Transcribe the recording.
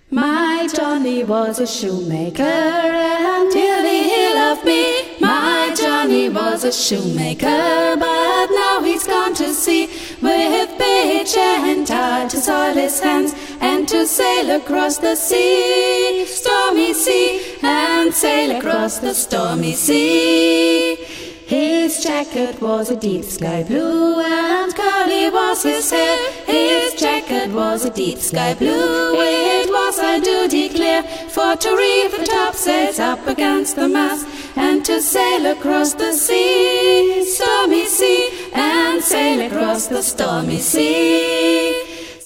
My Johnny was a shoemaker until he loved me. My Johnny was a shoemaker, but now he's gone to sea with pitch and tar to soil his hands and to sail across the sea, stormy sea, and sail across the stormy sea. His jacket was a deep sky blue and curly was his hair. His jacket was a deep sky blue, it was, I do declare, for to reef the topsails up against the mast and to sail across the sea, stormy sea, and sail across the stormy sea.